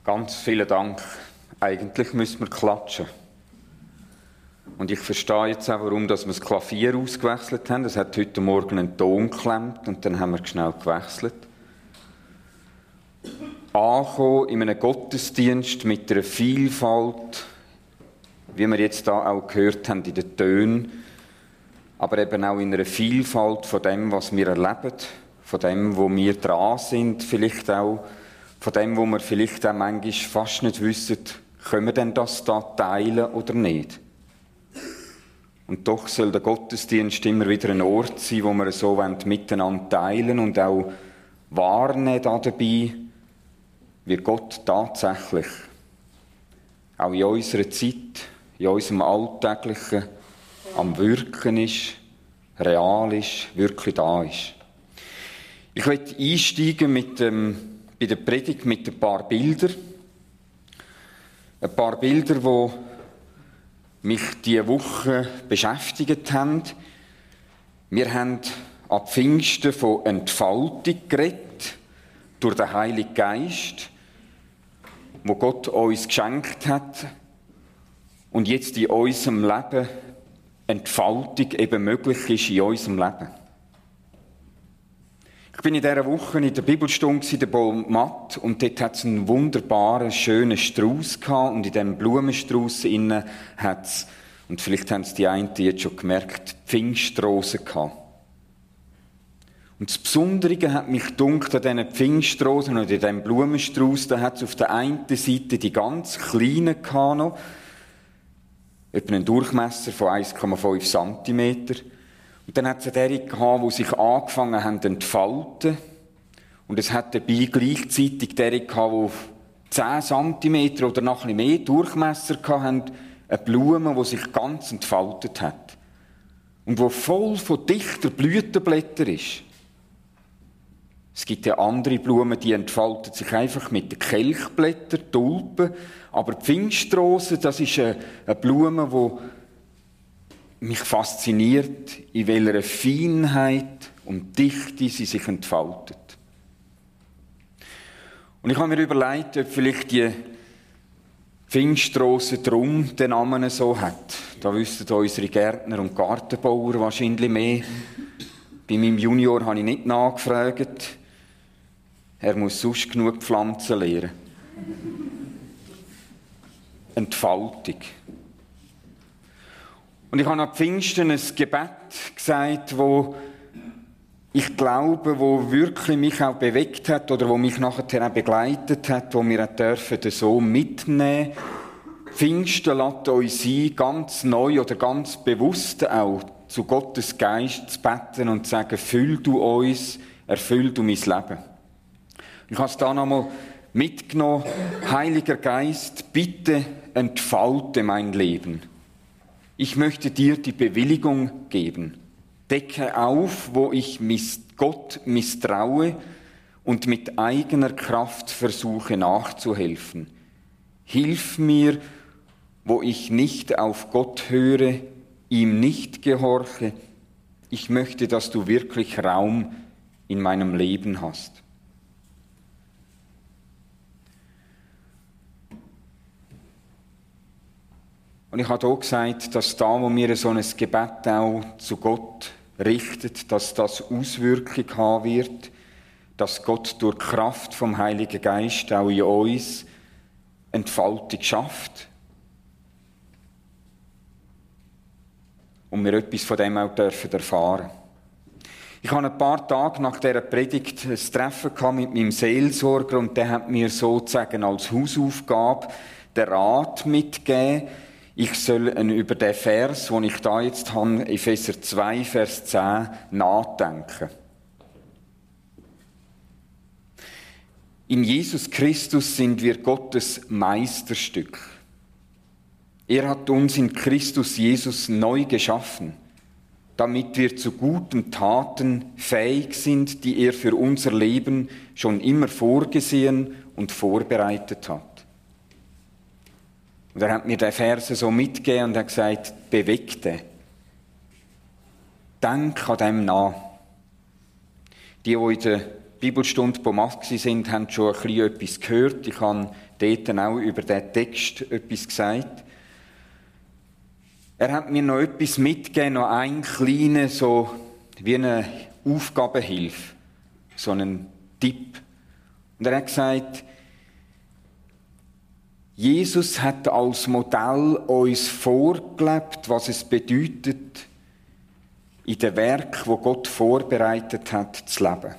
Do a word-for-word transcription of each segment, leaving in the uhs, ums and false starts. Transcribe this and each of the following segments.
Ganz vielen Dank. Eigentlich müssen wir klatschen. Und ich verstehe jetzt auch, warum dass wir das Klavier ausgewechselt haben. Es hat heute Morgen einen Ton geklemmt und dann haben wir schnell gewechselt. Ankommen in einem Gottesdienst mit einer Vielfalt, wie wir jetzt da auch gehört haben in den Tönen, aber eben auch in einer Vielfalt von dem, was wir erleben, von dem, wo wir dran sind, vielleicht auch von dem, wo wir vielleicht auch manchmal fast nicht wissen, können wir denn das da teilen oder nicht. Und doch soll der Gottesdienst immer wieder ein Ort sein, wo wir so miteinander teilen und auch wahrnehmen dabei, wie Gott tatsächlich auch in unserer Zeit, in unserem Alltäglichen am Wirken ist, real ist, wirklich da ist. Ich möchte einsteigen mit dem, bei der Predigt mit ein paar Bildern. Ein paar Bilder, die mich diese Woche beschäftigt haben. Wir haben ab Pfingsten von Entfaltung geredet, durch den Heiligen Geist, wo Gott uns geschenkt hat und jetzt in unserem Leben Entfaltung eben möglich ist in unserem Leben. Ich bin in dieser Woche in der Bibelstunde in der Bolmatt und dort hat es einen wunderbaren, schönen Strauß gehabt und in diesem Blumenstrauß innen hat es, und vielleicht haben es die einen jetzt schon gemerkt, Pfingstrosen gehabt. Und das Besondere hat mich gedunkt an diesen Pfingstrosen und in diesem Blumenstrauß, da hat es auf der einen Seite die ganz kleinen gehabt noch, etwa einen Durchmesser von eins Komma fünf Zentimeter. Und dann hat es eine derige gehabt, die sich angefangen haben zu entfalten. Und es hat dabei gleichzeitig derige gehabt, die auf zehn Zentimeter oder noch ein bisschen mehr Durchmesser hatten, eine Blume, die sich ganz entfaltet hat. Und die voll von dichter Blütenblättern ist. Es gibt ja andere Blumen, die entfalten sich einfach mit den Kelchblättern, Tulpen. Aber die Pfingstrose, das ist eine, eine Blume, die mich fasziniert, in welcher Feinheit und Dichte sie sich entfaltet. Und ich habe mir überlegt, ob vielleicht die Pfingstrose drum den Namen so hat. Da wüssten unsere Gärtner und Gartenbauer wahrscheinlich mehr. Bei meinem Junior habe ich nicht nachgefragt. Er muss sonst genug Pflanzen lehren. Entfaltung. Und ich habe an Pfingsten ein Gebet gesagt, wo ich glaube, wo wirklich mich auch bewegt hat oder wo mich nachher auch begleitet hat, wo wir auch dürfen so mitnehmen. Pfingsten lässt uns ein, ganz neu oder ganz bewusst auch zu Gottes Geist zu beten und zu sagen, füll du uns, erfüll du mein Leben. Ich habe es da nochmal mitgenommen. Heiliger Geist, bitte entfalte mein Leben. Ich möchte dir die Bewilligung geben. Decke auf, wo ich Gott misstraue und mit eigener Kraft versuche nachzuhelfen. Hilf mir, wo ich nicht auf Gott höre, ihm nicht gehorche. Ich möchte, dass du wirklich Raum in meinem Leben hast. Und ich habe auch gesagt, dass da, wo wir so ein Gebet auch zu Gott richtet, dass das Auswirkungen haben wird, dass Gott durch die Kraft vom Heiligen Geist auch in uns Entfaltung schafft. Und wir etwas von dem auch dürfen erfahren. Ich habe ein paar Tage nach dieser Predigt ein Treffen gehabt mit meinem Seelsorger und der hat mir sozusagen als Hausaufgabe den Rat mitgegeben, ich soll über den Vers, den ich da jetzt habe, Epheser zwei, Vers zehn, nachdenken. In Jesus Christus sind wir Gottes Meisterstück. Er hat uns in Christus Jesus neu geschaffen, damit wir zu guten Taten fähig sind, die er für unser Leben schon immer vorgesehen und vorbereitet hat. Und er hat mir den Verse so mitgegeben und hat gesagt, bewegte. Denk an dem nach. Die, die in der Bibelstunde Pomaz sind, haben schon ein bisschen etwas gehört. Ich habe dort auch über diesen Text etwas gesagt. Er hat mir noch etwas mitgegeben, noch einen kleinen, so wie eine Aufgabenhilfe, so einen Tipp. Und er hat gesagt, Jesus hat als Modell uns vorgelebt, was es bedeutet, in dem Werk, wo Gott vorbereitet hat, zu leben.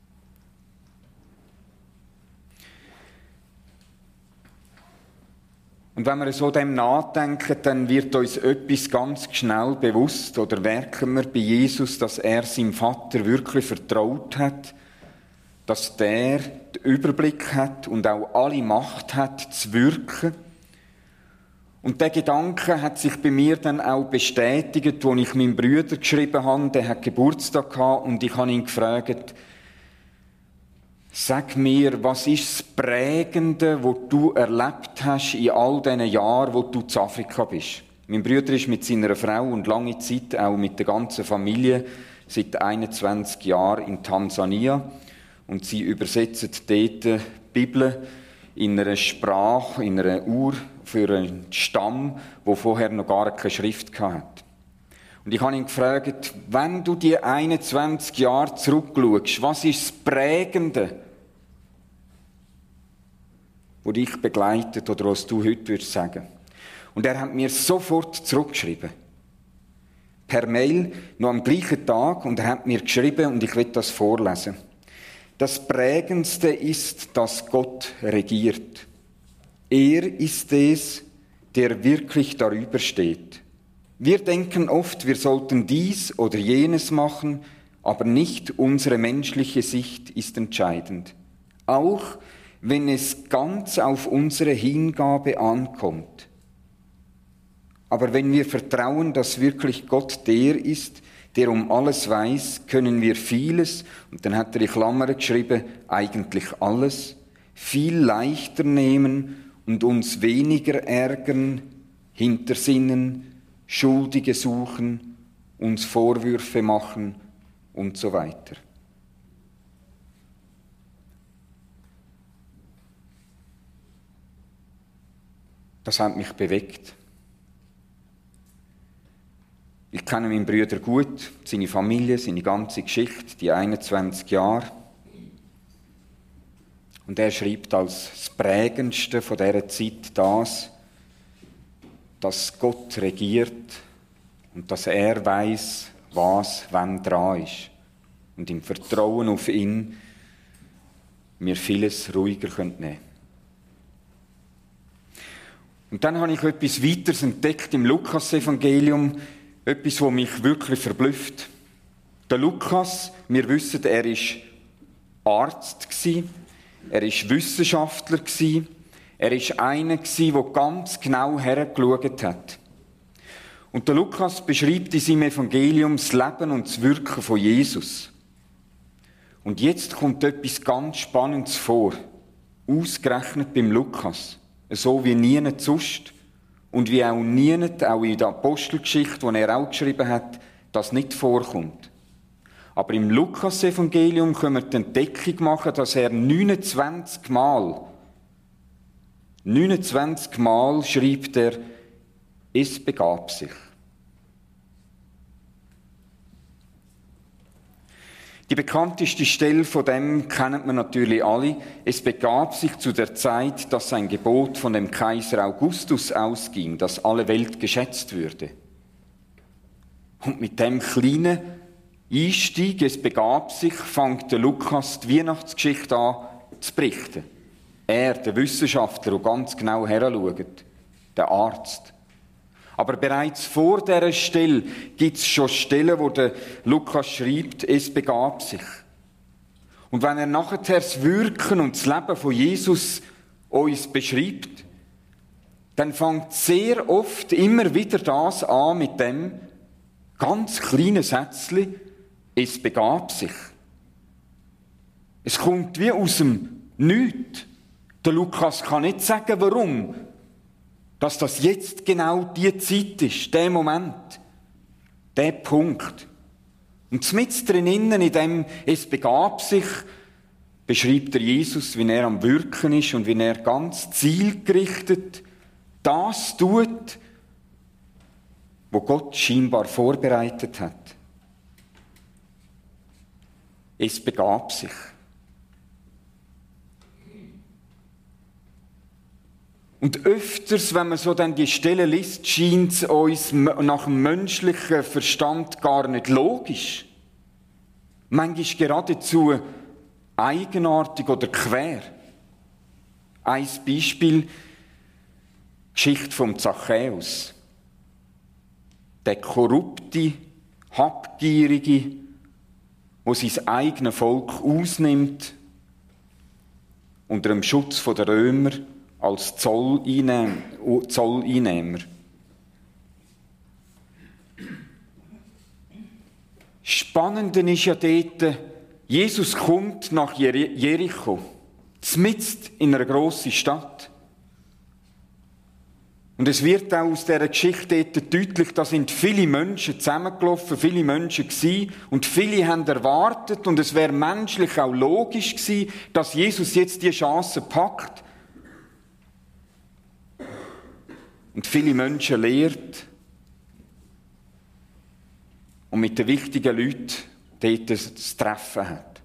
Und wenn wir so dem nachdenken, dann wird uns etwas ganz schnell bewusst, oder merken wir bei Jesus, dass er seinem Vater wirklich vertraut hat, dass der den Überblick hat und auch alle Macht hat, zu wirken. Und der Gedanke hat sich bei mir dann auch bestätigt, als ich meinem Bruder geschrieben habe, der hat Geburtstag gehabt, und ich habe ihn gefragt, sag mir, was ist das Prägende, was du erlebt hast in all diesen Jahren, wo du zu Afrika bist? Mein Bruder ist mit seiner Frau und lange Zeit auch mit der ganzen Familie seit einundzwanzig Jahren in Tansania. Und sie übersetzen dort die Bibel in einer Sprache, in einer Ur für einen Stamm, der vorher noch gar keine Schrift hatte. Und ich habe ihn gefragt, wenn du die einundzwanzig Jahre zurückschaust, was ist das Prägende, das dich begleitet oder was du heute würdest sagen? Und er hat mir sofort zurückgeschrieben. Per Mail, noch am gleichen Tag, und er hat mir geschrieben, und ich will das vorlesen. Das Prägendste ist, dass Gott regiert. Er ist es, der wirklich darüber steht. Wir denken oft, wir sollten dies oder jenes machen, aber nicht unsere menschliche Sicht ist entscheidend. Auch wenn es ganz auf unsere Hingabe ankommt. Aber wenn wir vertrauen, dass wirklich Gott der ist, der um alles weiß, können wir vieles, und dann hat er in Klammern geschrieben, eigentlich alles, viel leichter nehmen und uns weniger ärgern, hintersinnen, Schuldige suchen, uns Vorwürfe machen und so weiter. Das hat mich bewegt. Ich kenne meinen Bruder gut, seine Familie, seine ganze Geschichte, die einundzwanzig Jahre. Und er schreibt als das Prägendste von dieser Zeit das, dass Gott regiert und dass er weiß, was wann dran ist. Und im Vertrauen auf ihn wir vieles ruhiger nehmen können. Und dann habe ich etwas weiteres entdeckt im Lukas-Evangelium, etwas, was mich wirklich verblüfft. Der Lukas, wir wissen, er war Arzt, er war Wissenschaftler, er war einer, der ganz genau hergeschaut hat. Und der Lukas beschreibt in seinem Evangelium das Leben und das Wirken von Jesus. Und jetzt kommt etwas ganz Spannendes vor, ausgerechnet beim Lukas, so wie niemand sonst. Und wie auch niemand, auch in der Apostelgeschichte, die er auch geschrieben hat, das nicht vorkommt. Aber im Lukas-Evangelium können wir die Entdeckung machen, dass er neunundzwanzig Mal, neunundzwanzig Mal schreibt er, es begab sich. Die bekannteste Stelle von dem kennen wir natürlich alle. Es begab sich zu der Zeit, dass ein Gebot von dem Kaiser Augustus ausging, dass alle Welt geschätzt würde. Und mit dem kleinen Einstieg, es begab sich, fängt der Lukas die Weihnachtsgeschichte an zu berichten. Er, der Wissenschaftler, der ganz genau heranschaut, der Arzt. Aber bereits vor dieser Stelle gibt es schon Stellen, wo der Lukas schreibt, es begab sich. Und wenn er nachher das Wirken und das Leben von Jesus uns beschreibt, dann fängt sehr oft immer wieder das an mit dem ganz kleinen Sätzchen, es begab sich. Es kommt wie aus dem Nichts. Der Lukas kann nicht sagen, warum. Dass das jetzt genau die Zeit ist, der Moment, der Punkt. Und mitten drinnen, in dem es begab sich, beschreibt er Jesus, wie er am Wirken ist und wie er ganz zielgerichtet das tut, wo Gott scheinbar vorbereitet hat. Es begab sich. Und öfters, wenn man so dann die Stelle liest, scheint es uns nach dem menschlichen Verstand gar nicht logisch. Manchmal geradezu eigenartig oder quer. Ein Beispiel, die Geschichte vom Zachäus. Der korrupte, habgierige, der sein eigenes Volk ausnimmt, unter dem Schutz der Römer als Zolleinnehmer. Zolleinnehmer. Spannende ist ja dort, Jesus kommt nach Jericho, mitten in einer grossen Stadt. Und es wird auch aus dieser Geschichte dort deutlich, da sind viele Menschen zusammengelaufen, viele Menschen gewesen, und viele haben erwartet, und es wäre menschlich auch logisch gewesen, dass Jesus jetzt die Chance packt und viele Menschen lehrt und mit den wichtigen Leuten dort das Treffen hat.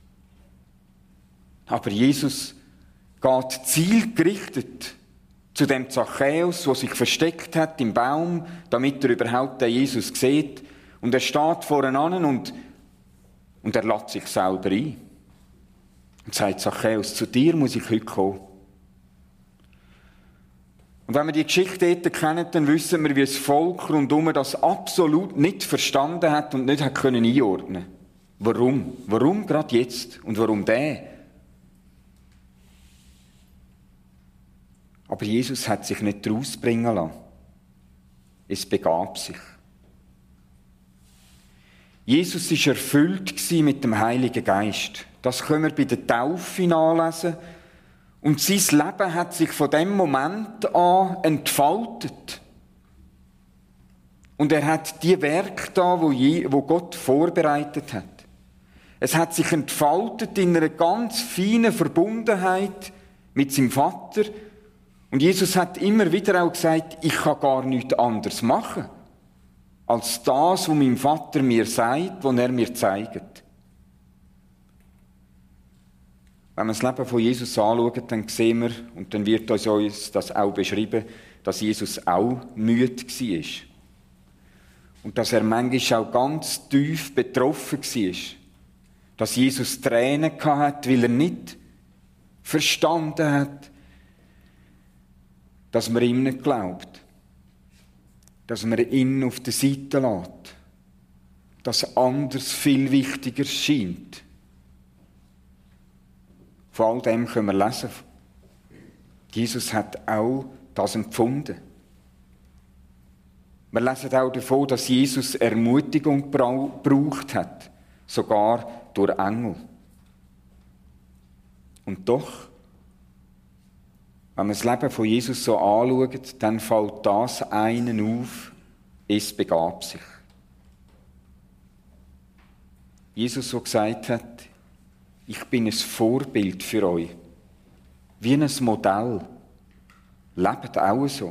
Aber Jesus geht zielgerichtet zu dem Zachäus, der sich versteckt hat im Baum, damit er überhaupt den Jesus sieht. Und er steht vorne an und, und er lässt sich selber ein. Und sagt, Zachäus, zu dir muss ich heute kommen. Und wenn wir die Geschichte dort kennen, dann wissen wir, wie das Volk rundherum das absolut nicht verstanden hat und nicht hat können einordnen. Warum? Warum gerade jetzt? Und warum der? Aber Jesus hat sich nicht rausbringen lassen. Es begab sich. Jesus war erfüllt mit dem Heiligen Geist. Das können wir bei der Taufe nachlesen. Und sein Leben hat sich von dem Moment an entfaltet. Und er hat die Werke da, wo, je, wo Gott vorbereitet hat. Es hat sich entfaltet in einer ganz feinen Verbundenheit mit seinem Vater. Und Jesus hat immer wieder auch gesagt, ich kann gar nichts anderes machen, als das, was mein Vater mir sagt, was er mir zeigt. Wenn wir das Leben von Jesus anschauen, dann sehen wir, und dann wird uns das auch beschrieben, dass Jesus auch müde war. Und dass er manchmal auch ganz tief betroffen war. Dass Jesus Tränen hatte, weil er nicht verstanden hat, dass man ihm nicht glaubt. Dass man ihn auf der Seite lässt. Dass anders viel wichtiger scheint. Von all dem können wir lesen. Jesus hat auch das empfunden. Wir lesen auch davon, dass Jesus Ermutigung gebraucht hat, sogar durch Engel. Und doch, wenn man das Leben von Jesus so anschaut, dann fällt das einen auf, es begab sich. Jesus so gesagt hat, ich bin ein Vorbild für euch. Wie ein Modell. Lebt auch so.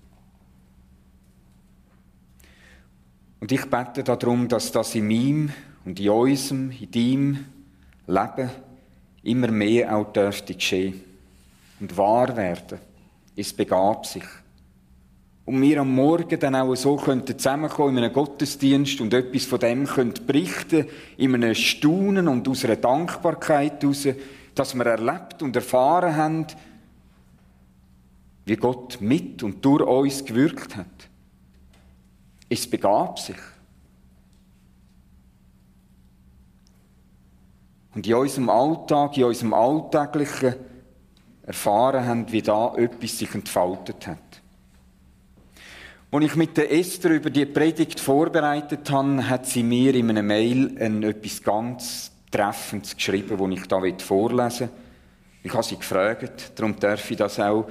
Und ich bete darum, dass das in meinem und in unserem, in deinem Leben immer mehr auch dürfte geschehen und wahr werden. Es begab sich. Und wir am Morgen dann auch so könnten zusammenkommen in einem Gottesdienst und etwas von dem könnten berichten, in einem Staunen und aus einer Dankbarkeit heraus, dass wir erlebt und erfahren haben, wie Gott mit und durch uns gewirkt hat. Es begab sich. Und in unserem Alltag, in unserem Alltäglichen erfahren haben, wie da etwas sich entfaltet hat. Als ich mit der Esther über die Predigt vorbereitet habe, hat sie mir in einer Mail ein, etwas ganz Treffendes geschrieben, das ich hier vorlesen will. Ich habe sie gefragt, darum darf ich das auch.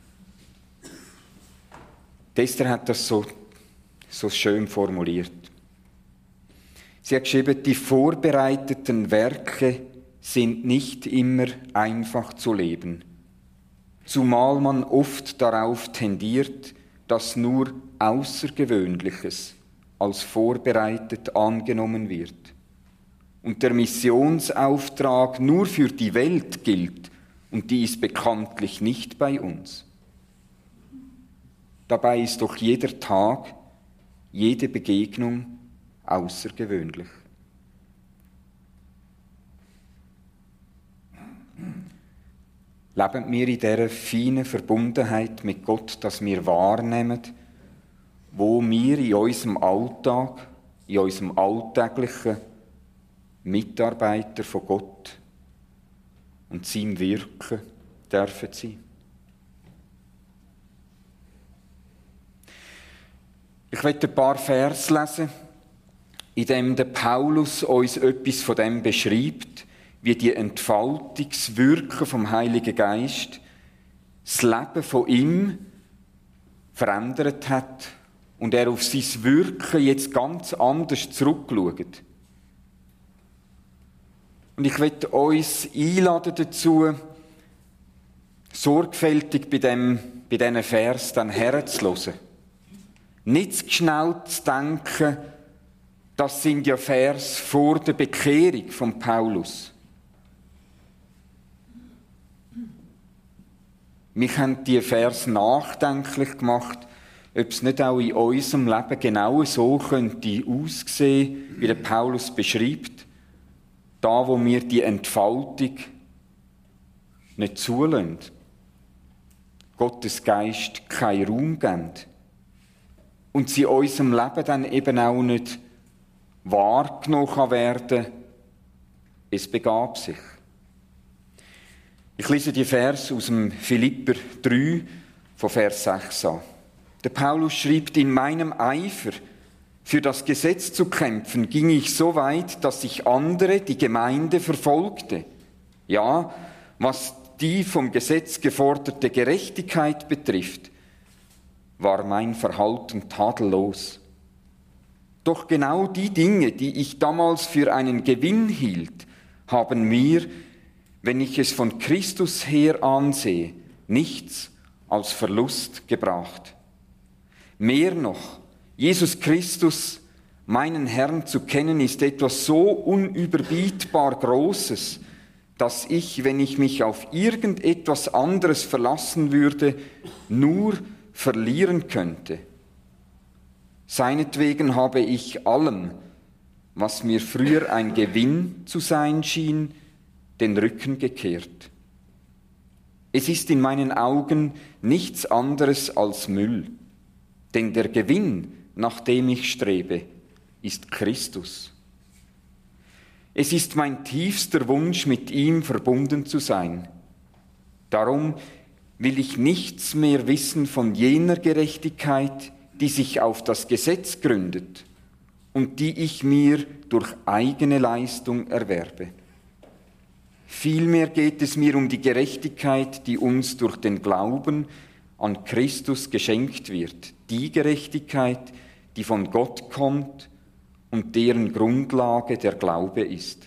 Die Esther hat das so, so schön formuliert. Sie hat geschrieben, die vorbereiteten Werke sind nicht immer einfach zu leben, zumal man oft darauf tendiert, dass nur Außergewöhnliches als vorbereitet angenommen wird und der Missionsauftrag nur für die Welt gilt, und die ist bekanntlich nicht bei uns. Dabei ist doch jeder Tag, jede Begegnung außergewöhnlich. Leben wir in dieser feinen Verbundenheit mit Gott, dass wir wahrnehmen, wo wir in unserem Alltag, in unserem alltäglichen Mitarbeiter von Gott und seinem Wirken dürfen sein. Ich möchte ein paar Vers lesen, in dem der Paulus uns etwas von dem beschreibt, wie die Entfaltungswirken vom Heiligen Geist das Leben von ihm verändert hat und er auf sein Wirken jetzt ganz anders zurückschaut. Und ich möchte uns einladen dazu, sorgfältig bei, dem, bei diesen Vers dann herzuhören. Nicht zu schnell zu denken, das sind ja Vers vor der Bekehrung von Paulus. Mich haben die Vers nachdenklich gemacht, ob es nicht auch in unserem Leben genau so könnte aussehen, wie der Paulus beschreibt, da wo wir die Entfaltung nicht zulassen, Gottes Geist keinen Raum geben und sie in unserem Leben dann eben auch nicht wahrgenommen werden, es begab sich. Ich lese die Vers aus dem Philipper drei, von Vers sechs an. Der Paulus schreibt, in meinem Eifer für das Gesetz zu kämpfen, ging ich so weit, dass ich andere, die Gemeinde, verfolgte. Ja, was die vom Gesetz geforderte Gerechtigkeit betrifft, war mein Verhalten tadellos. Doch genau die Dinge, die ich damals für einen Gewinn hielt, haben mir, wenn ich es von Christus her ansehe, nichts als Verlust gebracht. Mehr noch, Jesus Christus, meinen Herrn zu kennen, ist etwas so unüberbietbar Großes, dass ich, wenn ich mich auf irgendetwas anderes verlassen würde, nur verlieren könnte. Seinetwegen habe ich allem, was mir früher ein Gewinn zu sein schien, den Rücken gekehrt. Es ist in meinen Augen nichts anderes als Müll, denn der Gewinn, nach dem ich strebe, ist Christus. Es ist mein tiefster Wunsch, mit ihm verbunden zu sein. Darum will ich nichts mehr wissen von jener Gerechtigkeit, die sich auf das Gesetz gründet und die ich mir durch eigene Leistung erwerbe. Vielmehr geht es mir um die Gerechtigkeit, die uns durch den Glauben an Christus geschenkt wird. Die Gerechtigkeit, die von Gott kommt und deren Grundlage der Glaube ist.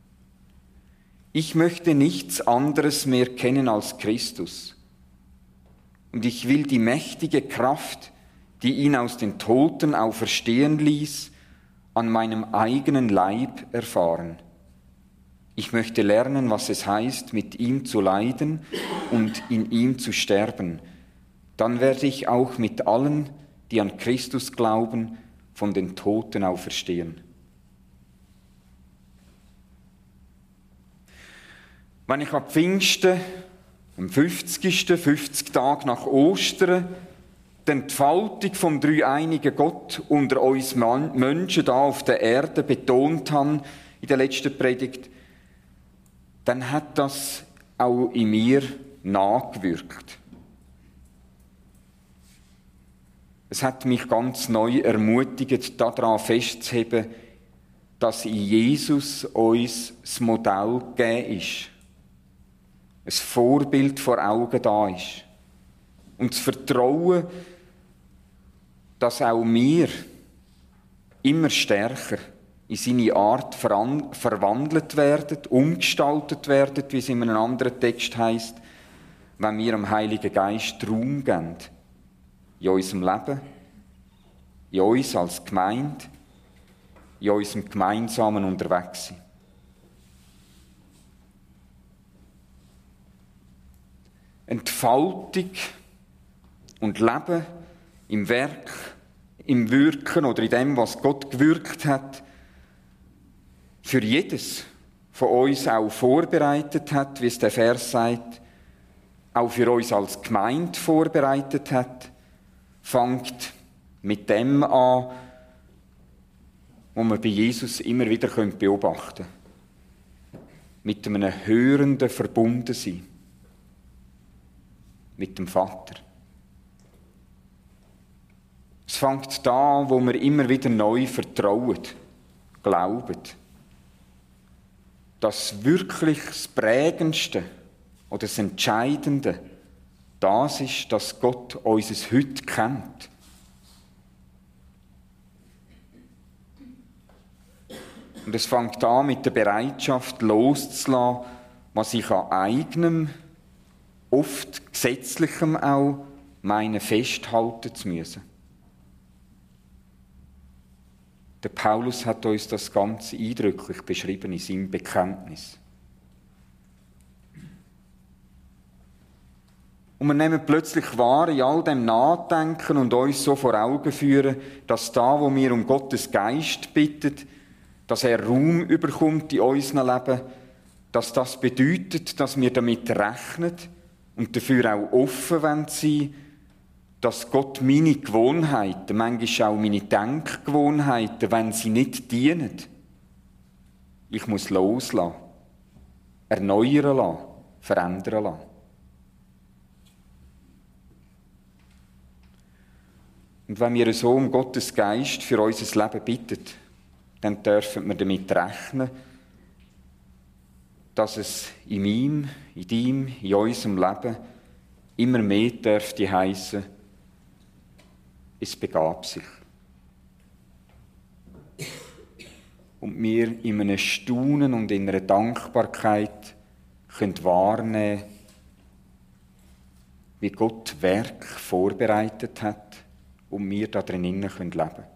Ich möchte nichts anderes mehr kennen als Christus. Und ich will die mächtige Kraft, die ihn aus den Toten auferstehen ließ, an meinem eigenen Leib erfahren. Ich möchte lernen, was es heißt, mit ihm zu leiden und in ihm zu sterben. Dann werde ich auch mit allen, die an Christus glauben, von den Toten auferstehen. Wenn ich am Pfingsten, am fünfzigsten fünfzig Tage nach Ostern, die Entfaltung vom dreieinigen Gott unter uns Menschen da auf der Erde betont habe in der letzten Predigt, dann hat das auch in mir nachgewirkt. Es hat mich ganz neu ermutigt, daran festzuheben, dass in Jesus uns das Modell gegeben ist. Ein Vorbild vor Augen da ist. Und das Vertrauen, dass auch wir immer stärker in seine Art verwandelt werden, umgestaltet werden, wie es in einem anderen Text heisst, wenn wir dem Heiligen Geist Raum geben. In unserem Leben, in uns als Gemeinde, in unserem gemeinsamen Unterwegssein. Entfaltung und Leben im Werk, im Wirken oder in dem, was Gott gewirkt hat, für jedes von uns auch vorbereitet hat, wie es der Vers sagt, auch für uns als Gemeinde vorbereitet hat, fängt mit dem an, was wir bei Jesus immer wieder beobachten können. Mit einem hörenden Verbundensein. Mit dem Vater. Es fängt da, wo wir immer wieder neu vertrauen, glauben, dass wirklich das Prägendste oder das Entscheidende das ist, dass Gott uns heute kennt. Und es fängt an mit der Bereitschaft loszulassen, was ich an eigenem, oft gesetzlichem auch, meine festhalten zu müssen. Der Paulus hat uns das ganz eindrücklich beschrieben in seinem Bekenntnis. Und wir nehmen plötzlich wahr, in all dem Nachdenken und uns so vor Augen führen, dass da, wo wir um Gottes Geist bitten, dass er Raum überkommt in unserem Leben, dass das bedeutet, dass wir damit rechnen und dafür auch offen sein wollen, dass Gott meine Gewohnheiten, manchmal auch meine Denkgewohnheiten, wenn sie nicht dienen, ich muss loslassen, erneuern lassen, verändern lassen. Und wenn wir so um Gottes Geist für unser Leben bitten, dann dürfen wir damit rechnen, dass es in meinem, in deinem, in unserem Leben immer mehr dürfte heissen, es begab sich. Und wir in einem Staunen und in einer Dankbarkeit können wahrnehmen, wie Gott Werk vorbereitet hat und wir da drinnen leben können.